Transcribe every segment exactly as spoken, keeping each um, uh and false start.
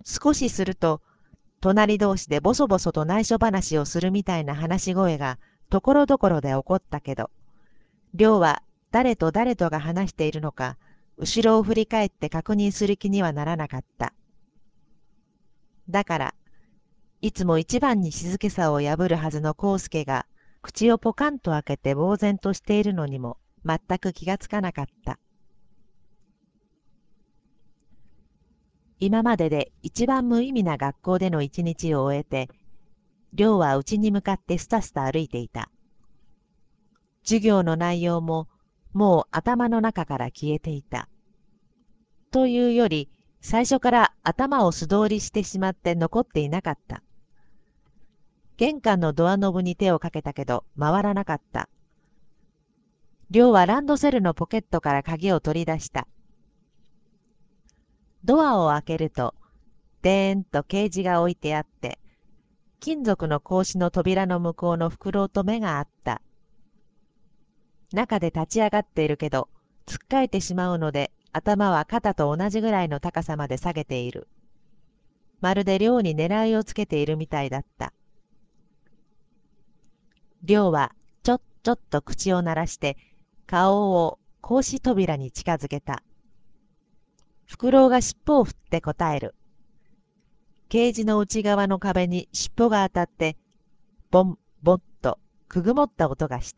少しすると、隣同士でボソボソと内緒話をするみたいな話し声がところどころで起こったけど、りょうは誰と誰とが話しているのか、後ろを振り返って確認する気にはならなかった。だから、いつも一番に静けさを破るはずの康介が、口をポカンと開けて呆然としているのにも全く気がつかなかった。今までで一番無意味な学校での一日を終えて、りょうは家に向かってスタスタ歩いていた。授業の内容ももう頭の中から消えていた。というより、最初から頭を素通りしてしまって残っていなかった。玄関のドアノブに手をかけたけど回らなかった。りょうはランドセルのポケットから鍵を取り出した。ドアを開けると、でーんとケージが置いてあって、金属の格子の扉の向こうの袋と目があった。中で立ち上がっているけど、つっかえてしまうので、頭は肩と同じぐらいの高さまで下げている。まるで寮に狙いをつけているみたいだった。寮はちょっちょっと口を鳴らして、顔を格子扉に近づけた。フクロウが尻尾を振って答える。ケージの内側の壁に尻尾が当たって、ボンボンとくぐもった音がした。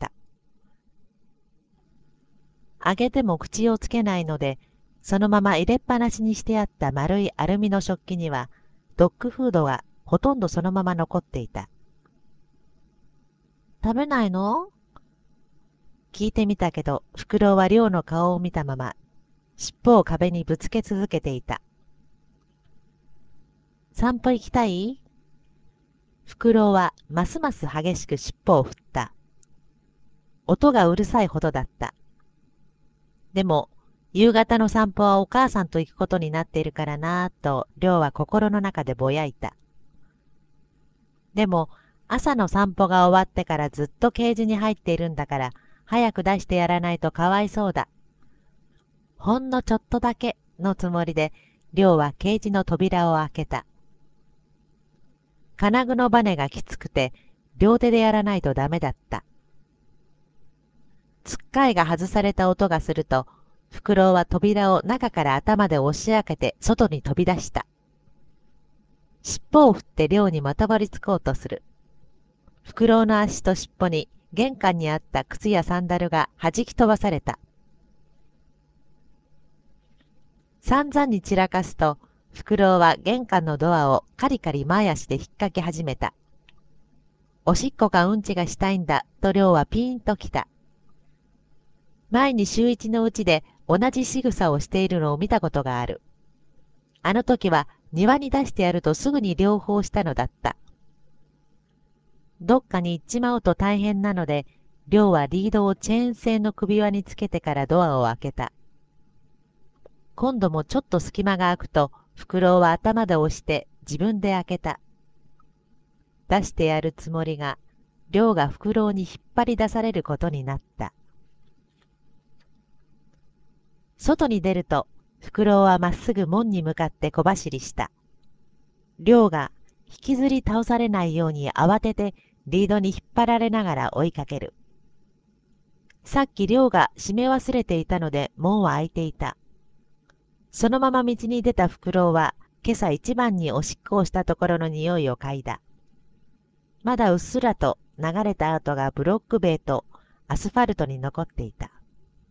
あげても口をつけないので、そのまま入れっぱなしにしてあった丸いアルミの食器には、ドッグフードがほとんどそのまま残っていた。食べないの？聞いてみたけど、フクロウは亮の顔を見たまま、尻尾を壁にぶつけ続けていた。散歩行きたい？フクロウはますます激しく尻尾を振った。音がうるさいほどだった。でも、夕方の散歩はお母さんと行くことになっているからなぁと、亮は心の中でぼやいた。でも、朝の散歩が終わってからずっとケージに入っているんだから、早く出してやらないとかわいそうだ。ほんのちょっとだけのつもりで、亮はケージの扉を開けた。金具のバネがきつくて、両手でやらないとダメだった。つっかいが外された音がすると、フクロウは扉を中から頭で押し開けて外に飛び出した。尻尾を振って亮にまとわりつこうとする。フクロウの足と尻尾に玄関にあった靴やサンダルが弾き飛ばされた。散々に散らかすと、フクロウは玄関のドアをカリカリ前足で引っ掛け始めた。おしっこかうんちがしたいんだと亮はピーンときた。前に週一のうちで同じ仕草をしているのを見たことがある。あの時は庭に出してやるとすぐに両方したのだった。どっかに行っちまうと大変なので、亮はリードをチェーン製の首輪につけてからドアを開けた。今度もちょっと隙間が空くと、フクロウは頭で押して自分で開けた。出してやるつもりが、亮がフクロウに引っ張り出されることになった。外に出ると、フクロウはまっすぐ門に向かって小走りした。亮が引きずり倒されないように慌ててリードに引っ張られながら追いかける。さっき亮が閉め忘れていたので門は開いていた。そのまま道に出たフクロウは今朝一番におしっこをしたところの匂いを嗅いだ。まだうっすらと流れた跡がブロック塀とアスファルトに残っていた。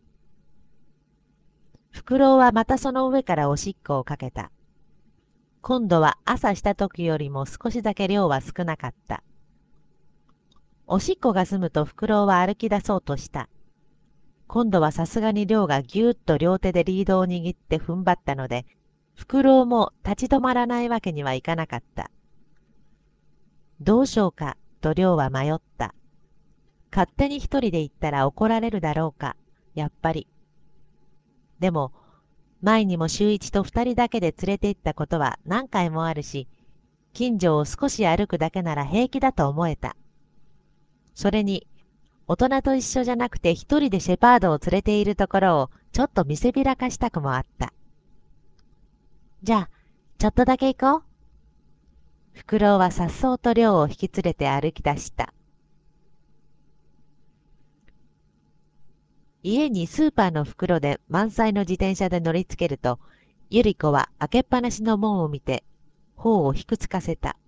フクロウはまたその上からおしっこをかけた。今度は朝した時よりも少しだけ量は少なかった。おしっこが済むとフクロウは歩き出そうとした。今度はさすがに量がぎゅーっと両手でリードを握って踏ん張ったので、フクロウも立ち止まらないわけにはいかなかった。どうしようかと量は迷った。勝手に一人で行ったら怒られるだろうか、やっぱり。でも、前にも週一と二人だけで連れて行ったことは何回もあるし、近所を少し歩くだけなら平気だと思えた。それに、大人と一緒じゃなくて一人でシェパードを連れているところをちょっと見せびらかしたくもあった。じゃあ、ちょっとだけ行こうフクロウはさっそうと寮を引き連れて歩き出した。家にスーパーの袋で満載の自転車で乗りつけると、ゆり子は開けっぱなしの門を見て、頬をひくつかせた。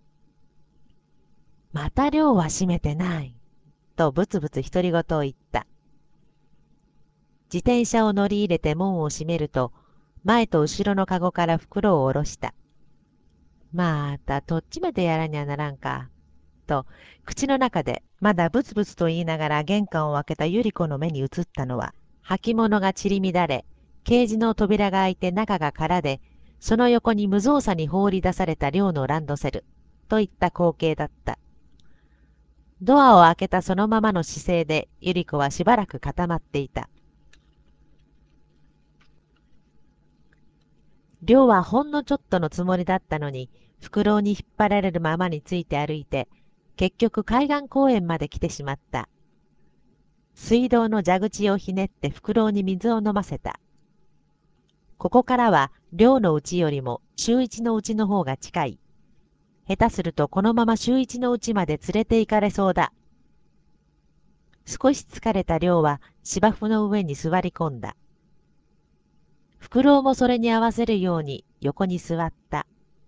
また寮は閉めてない。とブツブツ独り言を言った。自転車を乗り入れて門を閉めると、前と後ろのかごから袋を下ろした。またとっちめてやらにゃならんか。と、口の中でまだブツブツと言いながら玄関を開けたゆり子の目に映ったのは、履物が散り乱れ、ケージの扉が開いて中が空で、その横に無造作に放り出された寮のランドセル、といった光景だった。ドアを開けたそのままの姿勢で、ゆり子はしばらく固まっていた。寮はほんのちょっとのつもりだったのに、フクロウに引っ張られるままについて歩いて、結局海岸公園まで来てしまった。水道の蛇口をひねってフクロウに水を飲ませた。ここからは寮のうちよりも週一のうちの方が近い。下手するとこのまま週一のうちまで連れて行かれそうだ。少し疲れた寮は芝生の上に座り込んだ。フクロウもそれに合わせるように横に座った。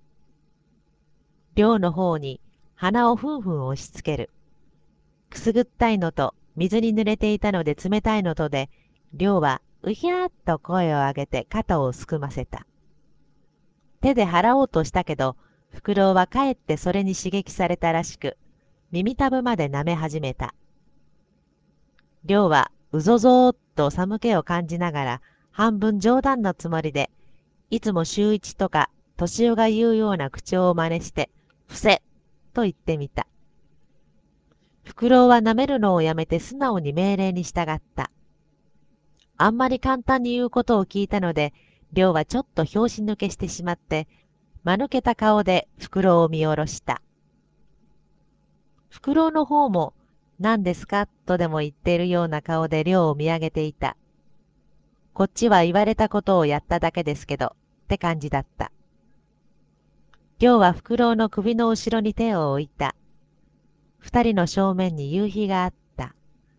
寮の方に鼻をふんふん押しつける。くすぐったいのと水に濡れていたので冷たいのとで、寮はうひゃーっと声を上げて肩をすくませた。手で払おうとしたけど、フクロウはかえってそれに刺激されたらしく、耳たぶまで舐め始めた。寮はうぞぞーっと寒気を感じながら、半分冗談のつもりで、いつも週一とか年男が言うような口調を真似して、伏せと言ってみた。フクロウは舐めるのをやめて素直に命令に従った。あんまり簡単に言うことを聞いたので、寮はちょっと拍子抜けしてしまって、間抜けた顔でフクロウを見下ろした。フクロウの方も、何ですかとでも言っているような顔で寮を見上げていた。こっちは言われたことをやっただけですけど、って感じだった。寮はフクロウの首の後ろに手を置いた。二人の正面に夕日があった。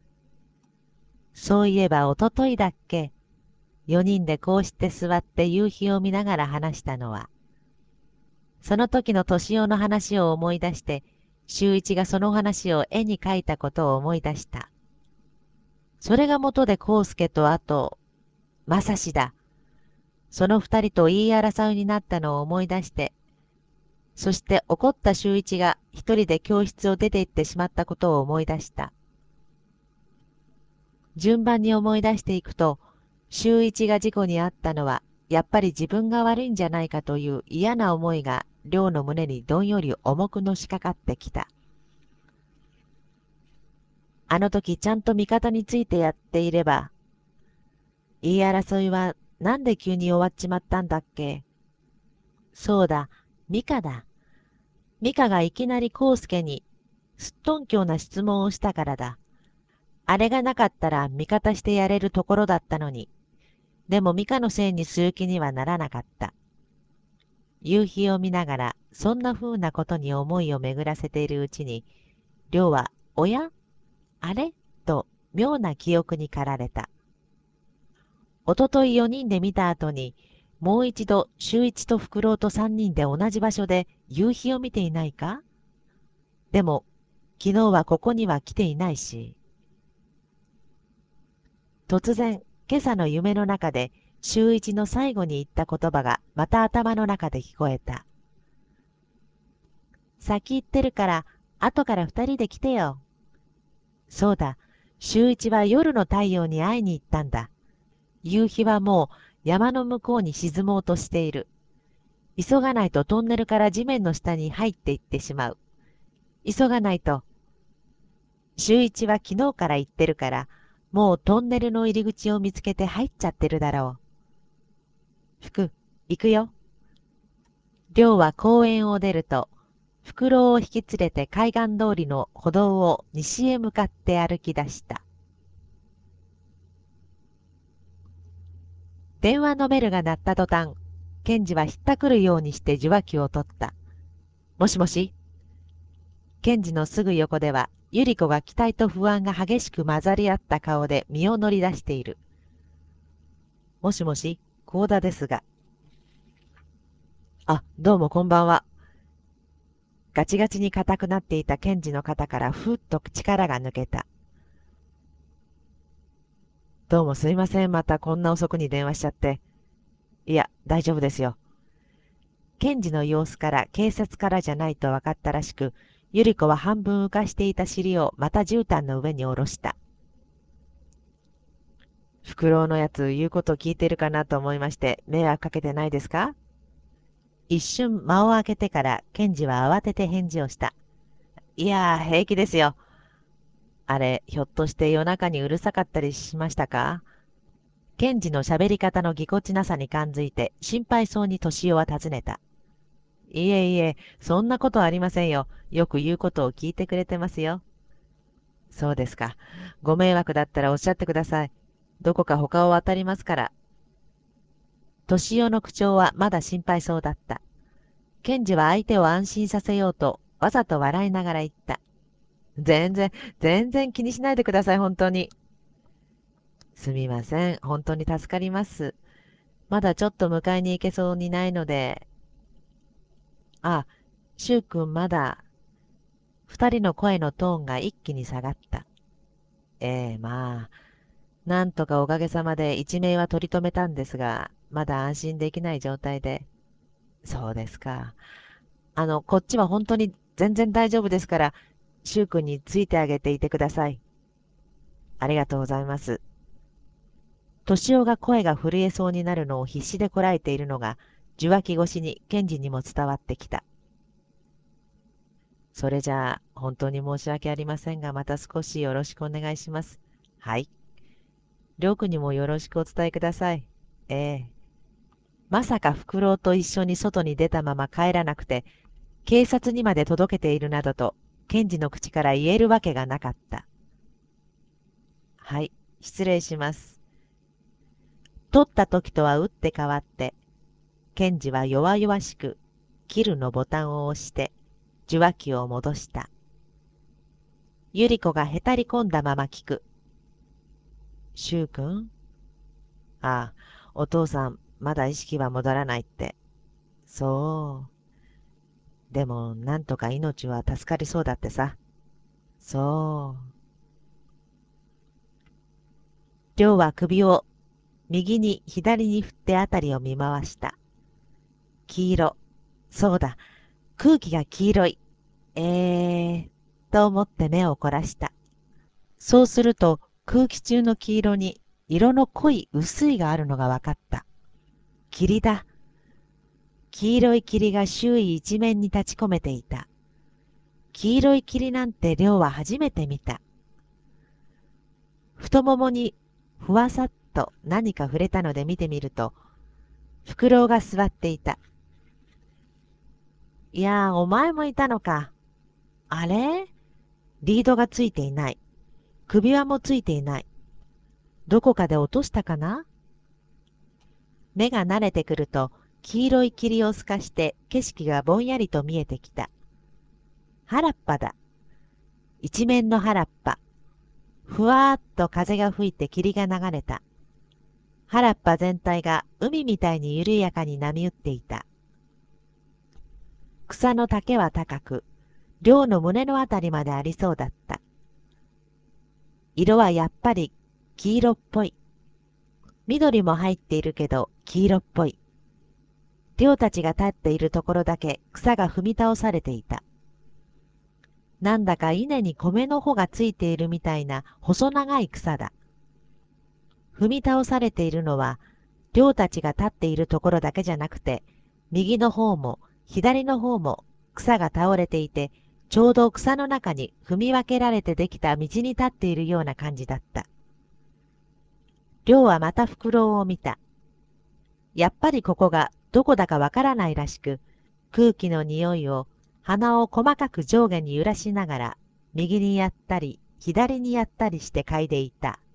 そういえばおとといだっけ、四人でこうして座って夕日を見ながら話したのは。その時の年男の話を思い出して、秀一がその話を絵に描いたことを思い出した。それが元で康介とあと、正志だ。その二人と言い争いになったのを思い出して、そして怒った秀一が一人で教室を出て行ってしまったことを思い出した。順番に思い出していくと、秀一が事故に遭ったのは、やっぱり自分が悪いんじゃないかという嫌な思いが寮の胸にどんより重くのしかかってきた。あの時ちゃんと味方についてやっていれば、言い争いはなんで急に終わっちまったんだっけ。そうだ、ミカだ。ミカがいきなり康介にすっとんきょうな質問をしたからだ。あれがなかったら味方してやれるところだったのに。でもミカのせいにする気にはならなかった。夕日を見ながらそんな風なことに思いを巡らせているうちに、亮は、おやあれと妙な記憶に駆られた。おとといよにんで見た後に、もう一度秀一とフクロウとさんにんで同じ場所で夕日を見ていないか。でも、昨日はここには来ていないし。突然、今朝の夢の中で、秀一の最後に言った言葉がまた頭の中で聞こえた。先行ってるから、後から二人で来てよ。そうだ、秀一は夜の太陽に会いに行ったんだ。夕日はもう山の向こうに沈もうとしている。急がないとトンネルから地面の下に入っていってしまう。急がないと。秀一は昨日から言ってるから、もうトンネルの入り口を見つけて入っちゃってるだろう。福、行くよ。亮は公園を出ると、フクロウを引き連れて海岸通りの歩道を西へ向かって歩き出した。電話のベルが鳴った途端、検事はひったくるようにして受話器を取った。 もしもし。検事のすぐ横では、ゆり子が期待と不安が激しく混ざり合った顔で身を乗り出している。もしもし、幸田ですが。あ、どうもこんばんは。ガチガチに硬くなっていた検事の肩からふっと力が抜けた。どうもすいません。またこんな遅くに電話しちゃって。いや、大丈夫ですよ。検事の様子から警察からじゃないと分かったらしく、ゆり子は半分浮かしていた尻をまた絨毯の上に下ろした。フクロウのやつ言うこと聞いてるかなと思いまして、迷惑かけてないですか？一瞬間を空けてから検事は慌てて返事をした。いやー、平気ですよ。あれ、ひょっとして夜中にうるさかったりしましたか？検事の喋り方のぎこちなさに感づいて心配そうに敏夫は尋ねた。いえいえ、そんなことはありませんよ。よく言うことを聞いてくれてますよ。そうですか。ご迷惑だったらおっしゃってください。どこか他を当たりますから。敏夫の口調はまだ心配そうだった。検事は相手を安心させようとわざと笑いながら言った。全然、全然気にしないでください、本当に。すみません。本当に助かります。まだちょっと迎えに行けそうにないので。あ、柊君まだ。二人の声のトーンが一気に下がった。ええ、まあ、なんとかおかげさまで一命は取り留めたんですが、まだ安心できない状態で。そうですか。あの、こっちは本当に全然大丈夫ですから、柊君についてあげていてください。ありがとうございます。敏夫が声が震えそうになるのを必死でこらえているのが、受話器越しに検事にも伝わってきた。それじゃあ、本当に申し訳ありませんが、また少しよろしくお願いします。はい。りょうくんにもよろしくお伝えください。ええ。まさかフクロウと一緒に外に出たまま帰らなくて、警察にまで届けているなどと、検事の口から言えるわけがなかった。はい、失礼します。取った時とは打って変わって、検事は弱々しく、切るのボタンを押して、受話器を戻した。ゆり子がへたり込んだまま聞く。柊君。ああ、お父さん、まだ意識は戻らないって。そう。でも、なんとか命は助かりそうだってさ。そう。りょうは首を右に左に振ってあたりを見回した。黄色。そうだ。空気が黄色い。えー、と思って目を凝らした。そうすると空気中の黄色に色の濃い薄いがあるのが分かった。霧だ。黄色い霧が周囲一面に立ち込めていた。黄色い霧なんて亮は初めて見た。太ももにふわさっと何か触れたので見てみると、フクロウが座っていた。いやー、お前もいたのか。あれ？リードがついていない。首輪もついていない。どこかで落としたかな？目が慣れてくると、黄色い霧を透かして景色がぼんやりと見えてきた。原っぱだ。一面の原っぱ。ふわーっと風が吹いて霧が流れた。原っぱ全体が海みたいに緩やかに波打っていた。草の丈は高く、両の胸のあたりまでありそうだった。色はやっぱり黄色っぽい。緑も入っているけど黄色っぽい。両たちが立っているところだけ草が踏み倒されていた。なんだか稲に米の穂がついているみたいな細長い草だ。踏み倒されているのは、両たちが立っているところだけじゃなくて、右の方も左の方も草が倒れていて、ちょうど草の中に踏み分けられてできた道に立っているような感じだった。両はまたフクロウを見た。やっぱりここがどこだかわからないらしく、空気の匂いを鼻を細かく上下に揺らしながら、右にやったり左にやったりして嗅いでいた。